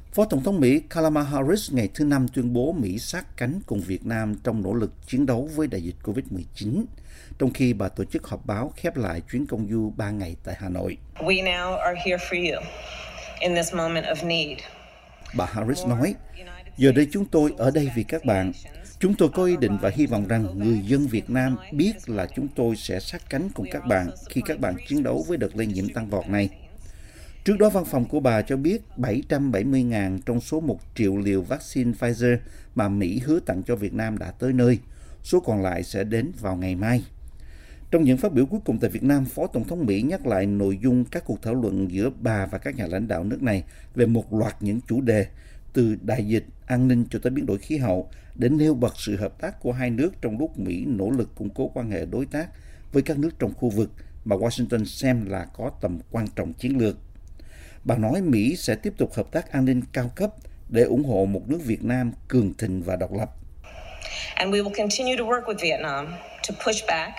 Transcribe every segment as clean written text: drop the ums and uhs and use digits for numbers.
Phó Tổng thống Mỹ Kamala Harris ngày thứ Năm tuyên bố Mỹ sát cánh cùng Việt Nam trong nỗ lực chiến đấu với đại dịch COVID-19, trong khi bà tổ chức họp báo khép lại chuyến công du 3 ngày tại Hà Nội. We now are here for you in this moment of need. Bà Harris nói, giờ đây chúng tôi ở đây vì các bạn. Chúng tôi có ý định và hy vọng rằng người dân Việt Nam biết là chúng tôi sẽ sát cánh cùng các bạn khi các bạn chiến đấu với đợt lây nhiễm tăng vọt này. Trước đó, văn phòng của bà cho biết 770.000 trong số 1 triệu liều vaccine Pfizer mà Mỹ hứa tặng cho Việt Nam đã tới nơi. Số còn lại sẽ đến vào ngày mai. Trong những phát biểu cuối cùng tại Việt Nam, Phó Tổng thống Mỹ nhắc lại nội dung các cuộc thảo luận giữa bà và các nhà lãnh đạo nước này về một loạt những chủ đề, từ đại dịch, an ninh cho tới biến đổi khí hậu, để nêu bật sự hợp tác của hai nước trong lúc Mỹ nỗ lực củng cố quan hệ đối tác với các nước trong khu vực mà Washington xem là có tầm quan trọng chiến lược. Bà nói Mỹ sẽ tiếp tục hợp tác an ninh cao cấp để ủng hộ một nước Việt Nam cường thịnh và độc lập. And we will continue to work with Vietnam to push back.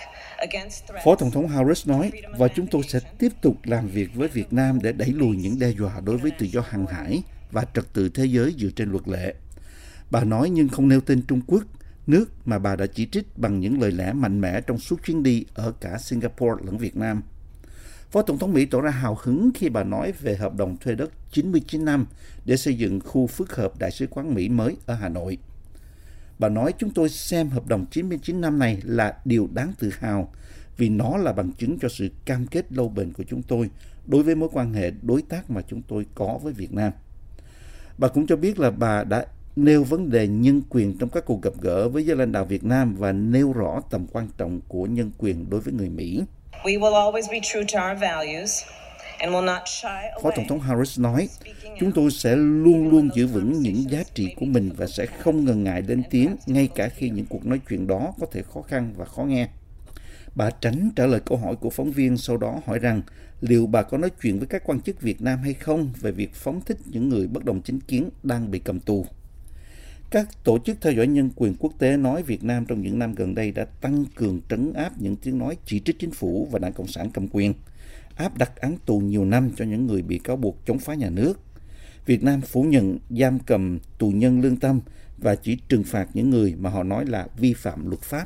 Phó Tổng thống Harris nói, và chúng tôi sẽ tiếp tục làm việc với Việt Nam để đẩy lùi những đe dọa đối với tự do hàng hải và trật tự thế giới dựa trên luật lệ. Bà nói nhưng không nêu tên Trung Quốc, nước mà bà đã chỉ trích bằng những lời lẽ mạnh mẽ trong suốt chuyến đi ở cả Singapore lẫn Việt Nam. Phó Tổng thống Mỹ tỏ ra hào hứng khi bà nói về hợp đồng thuê đất 99 năm để xây dựng khu phức hợp Đại sứ quán Mỹ mới ở Hà Nội. Bà nói chúng tôi xem hợp đồng 99 năm này là điều đáng tự hào vì nó là bằng chứng cho sự cam kết lâu bền của chúng tôi đối với mối quan hệ đối tác mà chúng tôi có với Việt Nam. Bà cũng cho biết là bà đã nêu vấn đề nhân quyền trong các cuộc gặp gỡ với giới lãnh đạo Việt Nam và nêu rõ tầm quan trọng của nhân quyền đối với người Mỹ. We will always be true to our values and will not shy away. Phó Tổng thống Harris nói, chúng tôi sẽ luôn luôn giữ vững những giá trị của mình và sẽ không ngần ngại lên tiếng ngay cả khi những cuộc nói chuyện đó có thể khó khăn và khó nghe. Bà tránh trả lời câu hỏi của phóng viên, sau đó hỏi rằng liệu bà có nói chuyện với các quan chức Việt Nam hay không về việc phóng thích những người bất đồng chính kiến đang bị cầm tù. Các tổ chức theo dõi nhân quyền quốc tế nói Việt Nam trong những năm gần đây đã tăng cường trấn áp những tiếng nói chỉ trích chính phủ và Đảng Cộng sản cầm quyền, áp đặt án tù nhiều năm cho những người bị cáo buộc chống phá nhà nước. Việt Nam phủ nhận giam cầm tù nhân lương tâm và chỉ trừng phạt những người mà họ nói là vi phạm luật pháp.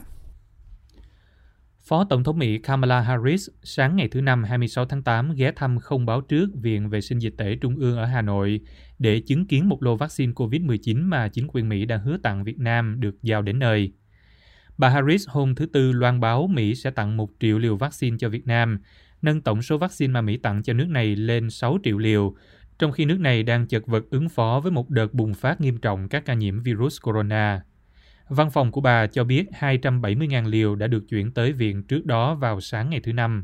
Phó Tổng thống Mỹ Kamala Harris sáng ngày thứ Năm 26 tháng 8 ghé thăm không báo trước Viện Vệ sinh Dịch tễ Trung ương ở Hà Nội để chứng kiến một lô vaccine COVID-19 mà chính quyền Mỹ đã hứa tặng Việt Nam được giao đến nơi. Bà Harris hôm thứ Tư loan báo Mỹ sẽ tặng 1 triệu liều vaccine cho Việt Nam, nâng tổng số vaccine mà Mỹ tặng cho nước này lên 6 triệu liều, trong khi nước này đang chật vật ứng phó với một đợt bùng phát nghiêm trọng các ca nhiễm virus corona. Văn phòng của bà cho biết 270.000 liều đã được chuyển tới viện trước đó vào sáng ngày thứ Năm.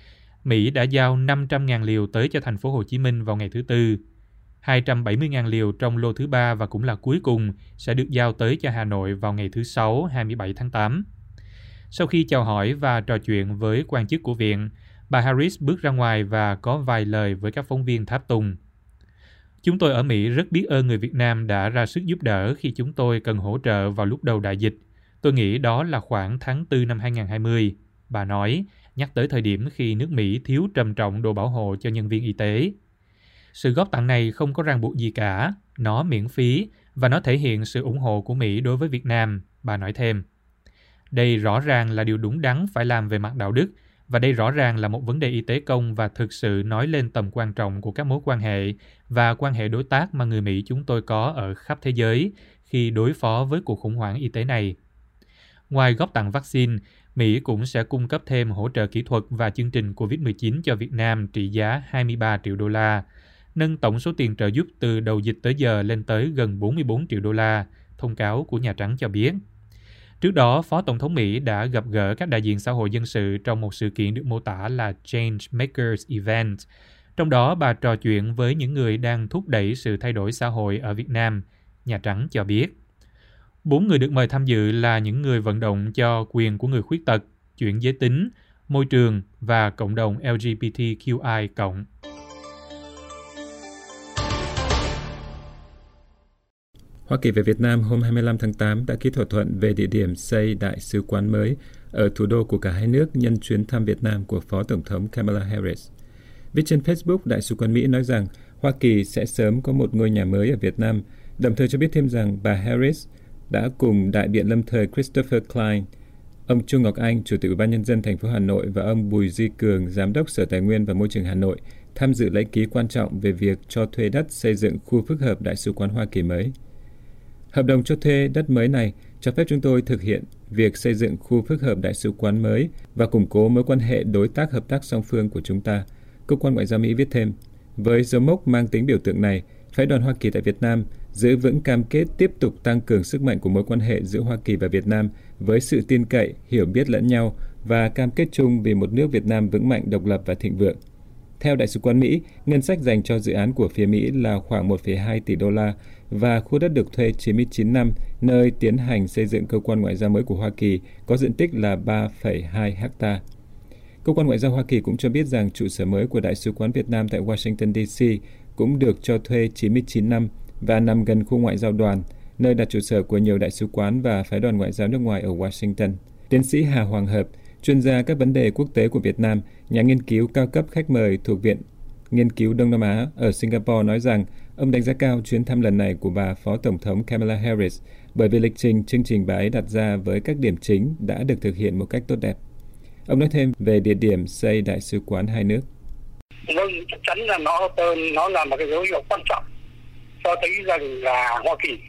Mỹ đã giao 500.000 liều tới cho thành phố Hồ Chí Minh vào ngày thứ Tư. 270.000 liều trong lô thứ 3 và cũng là cuối cùng sẽ được giao tới cho Hà Nội vào ngày thứ Sáu 27 tháng 8. Sau khi chào hỏi và trò chuyện với quan chức của viện, bà Harris bước ra ngoài và có vài lời với các phóng viên tháp tùng. Chúng tôi ở Mỹ rất biết ơn người Việt Nam đã ra sức giúp đỡ khi chúng tôi cần hỗ trợ vào lúc đầu đại dịch. Tôi nghĩ đó là khoảng tháng 4 năm 2020, bà nói, nhắc tới thời điểm khi nước Mỹ thiếu trầm trọng đồ bảo hộ cho nhân viên y tế. Sự góp tặng này không có ràng buộc gì cả, nó miễn phí và nó thể hiện sự ủng hộ của Mỹ đối với Việt Nam, bà nói thêm. Đây rõ ràng là điều đúng đắn phải làm về mặt đạo đức, và đây rõ ràng là một vấn đề y tế công và thực sự nói lên tầm quan trọng của các mối quan hệ và quan hệ đối tác mà người Mỹ chúng tôi có ở khắp thế giới khi đối phó với cuộc khủng hoảng y tế này. Ngoài góp tặng vaccine, Mỹ cũng sẽ cung cấp thêm hỗ trợ kỹ thuật và chương trình COVID-19 cho Việt Nam trị giá 23 triệu đô la, nâng tổng số tiền trợ giúp từ đầu dịch tới giờ lên tới gần 44 triệu đô la, thông cáo của Nhà Trắng cho biết. Trước đó, Phó Tổng thống Mỹ đã gặp gỡ các đại diện xã hội dân sự trong một sự kiện được mô tả là Change Makers Event. Trong đó, bà trò chuyện với những người đang thúc đẩy sự thay đổi xã hội ở Việt Nam, Nhà Trắng cho biết. 4 người được mời tham dự là những người vận động cho quyền của người khuyết tật, chuyển giới tính, môi trường và cộng đồng LGBTQI+. Hoa Kỳ về Việt Nam hôm 25 tháng 8 đã ký thỏa thuận về địa điểm xây đại sứ quán mới ở thủ đô của cả hai nước nhân chuyến thăm Việt Nam của Phó Tổng thống Kamala Harris. Viết trên Facebook, Đại sứ quán Mỹ nói rằng Hoa Kỳ sẽ sớm có một ngôi nhà mới ở Việt Nam, đồng thời cho biết thêm rằng bà Harris đã cùng đại biện lâm thời Christopher Klein, ông Chu Ngọc Anh, Chủ tịch Ủy ban Nhân dân thành phố Hà Nội và ông Bùi Duy Cường, Giám đốc Sở Tài nguyên và Môi trường Hà Nội tham dự lễ ký quan trọng về việc cho thuê đất xây dựng khu phức hợp Đại sứ quán Hoa Kỳ mới. Hợp đồng cho thuê đất mới này cho phép chúng tôi thực hiện việc xây dựng khu phức hợp Đại sứ quán mới và củng cố mối quan hệ đối tác hợp tác song phương của chúng ta, Cơ quan Ngoại giao Mỹ viết thêm. Với dấu mốc mang tính biểu tượng này, Phái đoàn Hoa Kỳ tại Việt Nam giữ vững cam kết tiếp tục tăng cường sức mạnh của mối quan hệ giữa Hoa Kỳ và Việt Nam với sự tin cậy, hiểu biết lẫn nhau và cam kết chung vì một nước Việt Nam vững mạnh, độc lập và thịnh vượng. Theo Đại sứ quán Mỹ, ngân sách dành cho dự án của phía Mỹ là khoảng 1,2 tỷ đô la và khu đất được thuê 99 năm, nơi tiến hành xây dựng cơ quan ngoại giao mới của Hoa Kỳ có diện tích là 3,2 ha. Cơ quan Ngoại giao Hoa Kỳ cũng cho biết rằng trụ sở mới của Đại sứ quán Việt Nam tại Washington, D.C. cũng được cho thuê 99 năm và nằm gần khu ngoại giao đoàn, nơi đặt trụ sở của nhiều đại sứ quán và phái đoàn ngoại giao nước ngoài ở Washington. Tiến sĩ Hà Hoàng Hợp, chuyên gia các vấn đề quốc tế của Việt Nam, nhà nghiên cứu cao cấp khách mời thuộc Viện Nghiên cứu Đông Nam Á ở Singapore nói rằng ông đánh giá cao chuyến thăm lần này của bà Phó Tổng thống Kamala Harris bởi vì lịch trình chương trình bà ấy đặt ra với các điểm chính đã được thực hiện một cách tốt đẹp. Ông nói thêm về địa điểm xây đại sứ quán hai nước. Vâng, chắc chắn là nó là một cái dấu hiệu quan trọng cho thấy rằng là Hoa Kỳ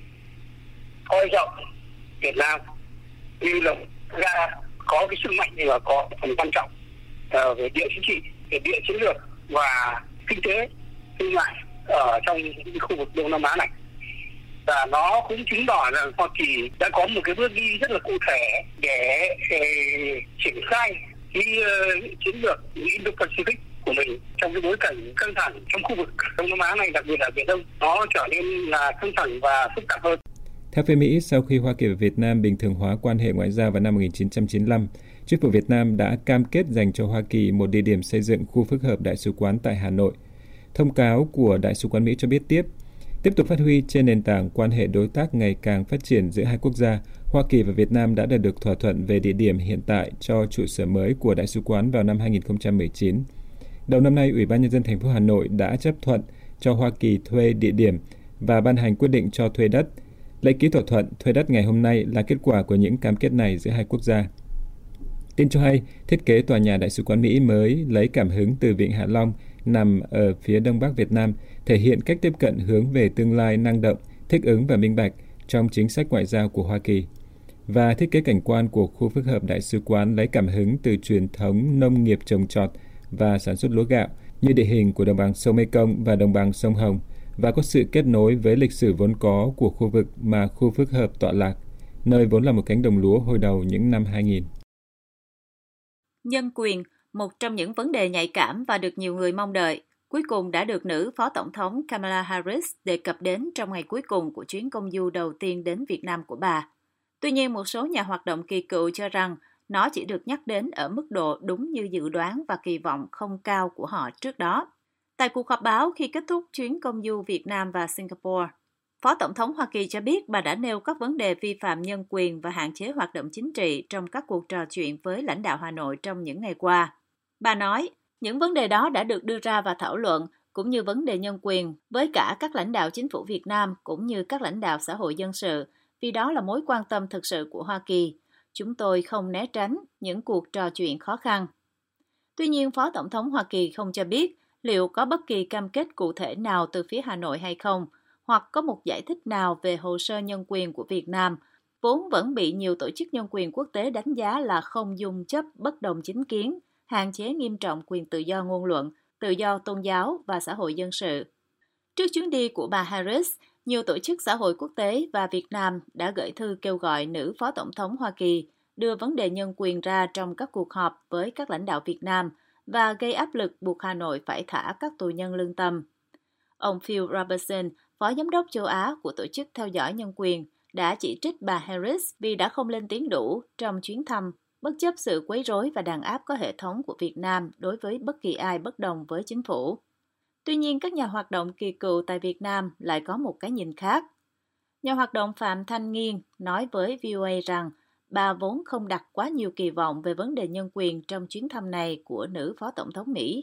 coi rộng Việt Nam như là ra có cái sức mạnh và có phần quan trọng về địa chính trị, về địa chiến lược và kinh tế, thương mại ở trong khu vực Đông Nam Á này. Và nó cũng chứng tỏ rằng Hoa Kỳ đã có một cái bước đi rất là cụ thể để triển khai cái chiến lược Indo-Pacific của mình trong cái bối cảnh căng thẳng trong khu vực Đông Nam Á này, đặc biệt là Biển Đông, nó trở nên là căng thẳng và phức tạp hơn. Theo phía Mỹ, sau khi Hoa Kỳ và Việt Nam bình thường hóa quan hệ ngoại giao vào năm 1995, chính phủ Việt Nam đã cam kết dành cho Hoa Kỳ một địa điểm xây dựng khu phức hợp đại sứ quán tại Hà Nội. Thông cáo của Đại sứ quán Mỹ cho biết tiếp tục phát huy trên nền tảng quan hệ đối tác ngày càng phát triển giữa hai quốc gia, Hoa Kỳ và Việt Nam đã đạt được thỏa thuận về địa điểm hiện tại cho trụ sở mới của đại sứ quán vào năm 2019. Đầu năm nay, Ủy ban Nhân dân thành phố Hà Nội đã chấp thuận cho Hoa Kỳ thuê địa điểm và ban hành quyết định cho thuê đất. Lễ ký thỏa thuận thuê đất ngày hôm nay là kết quả của những cam kết này giữa hai quốc gia. Tin cho hay, thiết kế tòa nhà đại sứ quán Mỹ mới lấy cảm hứng từ Vịnh Hạ Long nằm ở phía đông bắc Việt Nam, thể hiện cách tiếp cận hướng về tương lai năng động, thích ứng và minh bạch trong chính sách ngoại giao của Hoa Kỳ. Và thiết kế cảnh quan của khu phức hợp đại sứ quán lấy cảm hứng từ truyền thống nông nghiệp trồng trọt và sản xuất lúa gạo như địa hình của đồng bằng sông Mekong và đồng bằng sông Hồng, và có sự kết nối với lịch sử vốn có của khu vực mà khu phức hợp tọa lạc, nơi vốn là một cánh đồng lúa hồi đầu những năm 2000. Nhân quyền, một trong những vấn đề nhạy cảm và được nhiều người mong đợi, cuối cùng đã được nữ Phó Tổng thống Kamala Harris đề cập đến trong ngày cuối cùng của chuyến công du đầu tiên đến Việt Nam của bà. Tuy nhiên, một số nhà hoạt động kỳ cựu cho rằng nó chỉ được nhắc đến ở mức độ đúng như dự đoán và kỳ vọng không cao của họ trước đó. Tại cuộc họp báo khi kết thúc chuyến công du Việt Nam và Singapore, Phó Tổng thống Hoa Kỳ cho biết bà đã nêu các vấn đề vi phạm nhân quyền và hạn chế hoạt động chính trị trong các cuộc trò chuyện với lãnh đạo Hà Nội trong những ngày qua. Bà nói, những vấn đề đó đã được đưa ra và thảo luận, cũng như vấn đề nhân quyền, với cả các lãnh đạo chính phủ Việt Nam cũng như các lãnh đạo xã hội dân sự, vì đó là mối quan tâm thực sự của Hoa Kỳ. Chúng tôi không né tránh những cuộc trò chuyện khó khăn. Tuy nhiên, Phó Tổng thống Hoa Kỳ không cho biết liệu có bất kỳ cam kết cụ thể nào từ phía Hà Nội hay không, hoặc có một giải thích nào về hồ sơ nhân quyền của Việt Nam, vốn vẫn bị nhiều tổ chức nhân quyền quốc tế đánh giá là không dung chấp bất đồng chính kiến, hạn chế nghiêm trọng quyền tự do ngôn luận, tự do tôn giáo và xã hội dân sự. Trước chuyến đi của bà Harris, nhiều tổ chức xã hội quốc tế và Việt Nam đã gửi thư kêu gọi nữ Phó Tổng thống Hoa Kỳ đưa vấn đề nhân quyền ra trong các cuộc họp với các lãnh đạo Việt Nam và gây áp lực buộc Hà Nội phải thả các tù nhân lương tâm. Ông Phil Robertson, Phó Giám đốc châu Á của Tổ chức Theo dõi Nhân quyền, đã chỉ trích bà Harris vì đã không lên tiếng đủ trong chuyến thăm, bất chấp sự quấy rối và đàn áp có hệ thống của Việt Nam đối với bất kỳ ai bất đồng với chính phủ. Tuy nhiên, các nhà hoạt động kỳ cựu tại Việt Nam lại có một cái nhìn khác. Nhà hoạt động Phạm Thanh Nghiên nói với VOA rằng bà vốn không đặt quá nhiều kỳ vọng về vấn đề nhân quyền trong chuyến thăm này của nữ Phó Tổng thống Mỹ.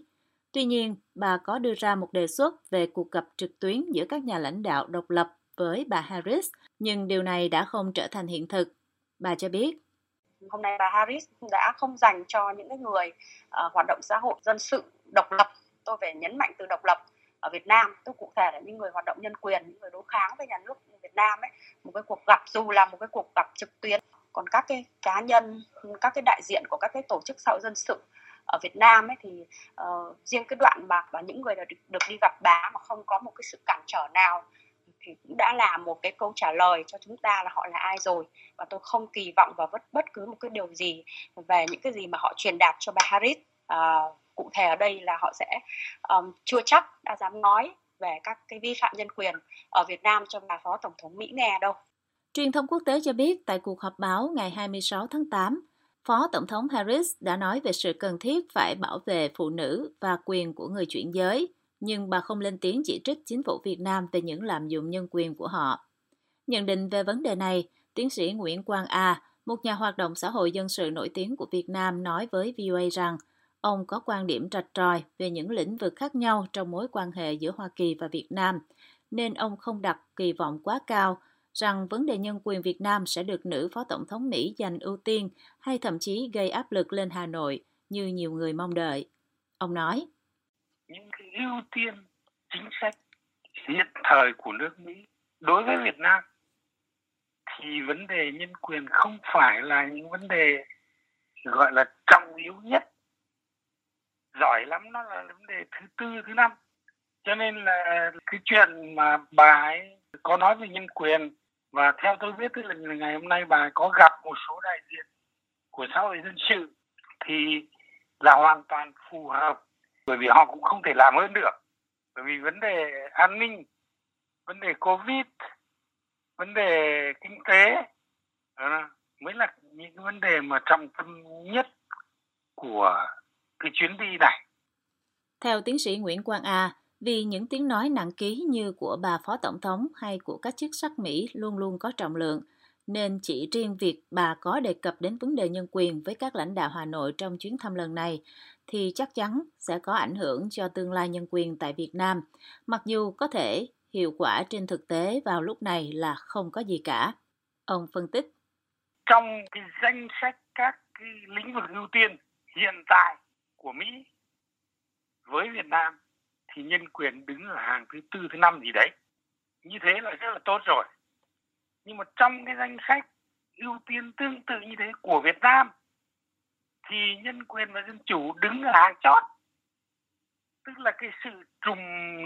Tuy nhiên, bà có đưa ra một đề xuất về cuộc gặp trực tuyến giữa các nhà lãnh đạo độc lập với bà Harris, nhưng điều này đã không trở thành hiện thực. Bà cho biết, hôm nay bà Harris đã không dành cho những người hoạt động xã hội dân sự độc lập. Tôi phải nhấn mạnh từ độc lập ở Việt Nam, tôi cụ thể là những người hoạt động nhân quyền, những người đối kháng với nhà nước Việt Nam ấy, một cái cuộc gặp dù là một cái cuộc gặp trực tuyến. Còn các cái cá nhân, các cái đại diện của các cái tổ chức xã hội dân sự ở Việt Nam ấy thì riêng cái đoạn mà những người được đi gặp bà mà không có một cái sự cản trở nào thì cũng đã là một cái câu trả lời cho chúng ta là họ là ai rồi. Và tôi không kỳ vọng vào bất cứ một cái điều gì về những cái gì mà họ truyền đạt cho bà Harris. Cụ thể ở đây là họ sẽ chưa chắc đã dám nói về các cái vi phạm nhân quyền ở Việt Nam cho bà Phó Tổng thống Mỹ nghe đâu. Truyền thông quốc tế cho biết tại cuộc họp báo ngày 26 tháng 8, Phó Tổng thống Harris đã nói về sự cần thiết phải bảo vệ phụ nữ và quyền của người chuyển giới, nhưng bà không lên tiếng chỉ trích chính phủ Việt Nam về những lạm dụng nhân quyền của họ. Nhận định về vấn đề này, tiến sĩ Nguyễn Quang A, một nhà hoạt động xã hội dân sự nổi tiếng của Việt Nam nói với VOA rằng ông có quan điểm rạch ròi về những lĩnh vực khác nhau trong mối quan hệ giữa Hoa Kỳ và Việt Nam, nên ông không đặt kỳ vọng quá cao rằng vấn đề nhân quyền Việt Nam sẽ được nữ Phó Tổng thống Mỹ giành ưu tiên hay thậm chí gây áp lực lên Hà Nội như nhiều người mong đợi. Ông nói, những cái ưu tiên chính sách hiện thời của nước Mỹ đối với Việt Nam thì vấn đề nhân quyền không phải là những vấn đề gọi là trọng yếu nhất. Giỏi lắm nó là vấn đề thứ tư, thứ năm. Cho nên là cái chuyện mà bà ấy có nói về nhân quyền, và theo tôi biết tức là ngày hôm nay bà có gặp một số đại diện của xã hội dân sự thì là hoàn toàn phù hợp, bởi vì họ cũng không thể làm hơn được. Bởi vì vấn đề an ninh, vấn đề Covid, vấn đề kinh tế mới là những cái vấn đề mà trọng tâm nhất của cái chuyến đi này. Theo tiến sĩ Nguyễn Quang A, vì những tiếng nói nặng ký như của bà Phó Tổng thống hay của các chức sắc Mỹ luôn luôn có trọng lượng, nên chỉ riêng việc bà có đề cập đến vấn đề nhân quyền với các lãnh đạo Hà Nội trong chuyến thăm lần này thì chắc chắn sẽ có ảnh hưởng cho tương lai nhân quyền tại Việt Nam, mặc dù có thể hiệu quả trên thực tế vào lúc này là không có gì cả. Ông phân tích. Trong cái danh sách các cái lĩnh vực ưu tiên hiện tại của Mỹ với Việt Nam thì nhân quyền đứng ở hàng thứ tư, thứ năm gì đấy. Như thế là rất là tốt rồi. Nhưng mà trong cái danh sách ưu tiên tương tự như thế của Việt Nam thì nhân quyền và dân chủ đứng ở hàng chót. Tức là cái sự trùng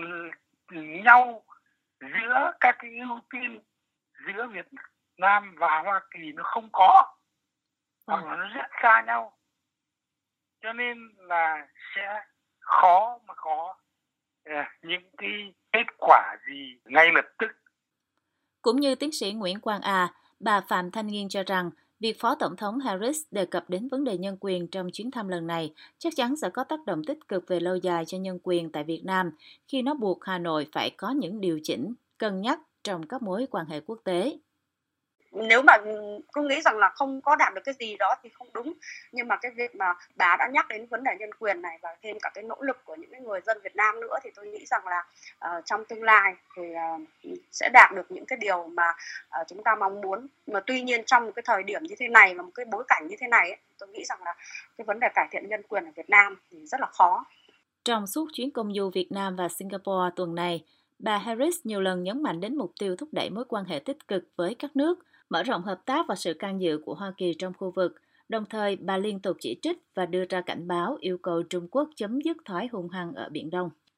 nhau giữa các cái ưu tiên giữa Việt Nam và Hoa Kỳ nó không có, hoặc là nó rất xa nhau. Cho nên là sẽ khó mà có những cái kết quả gì ngay lập tức. Cũng như tiến sĩ Nguyễn Quang A, bà Phạm Thanh Nghiên cho rằng việc Phó Tổng thống Harris đề cập đến vấn đề nhân quyền trong chuyến thăm lần này chắc chắn sẽ có tác động tích cực về lâu dài cho nhân quyền tại Việt Nam khi nó buộc Hà Nội phải có những điều chỉnh, cân nhắc trong các mối quan hệ quốc tế. Nếu mà cứ nghĩ rằng là không có đạt được cái gì đó thì không đúng. Nhưng mà cái việc mà bà đã nhắc đến vấn đề nhân quyền này và thêm cả cái nỗ lực của những người dân Việt Nam nữa thì tôi nghĩ rằng là trong tương lai thì sẽ đạt được những cái điều mà chúng ta mong muốn. Mà tuy nhiên trong một cái thời điểm như thế này và một cái bối cảnh như thế này ấy, tôi nghĩ rằng là cái vấn đề cải thiện nhân quyền ở Việt Nam thì rất là khó. Trong suốt chuyến công du Việt Nam và Singapore tuần này, bà Harris nhiều lần nhấn mạnh đến mục tiêu thúc đẩy mối quan hệ tích cực với các nước, mở rộng hợp tác và sự can dự của Hoa Kỳ trong khu vực. Đồng thời, bà liên tục chỉ trích và đưa ra cảnh báo yêu cầu Trung Quốc chấm dứt thói hung hăng ở Biển Đông.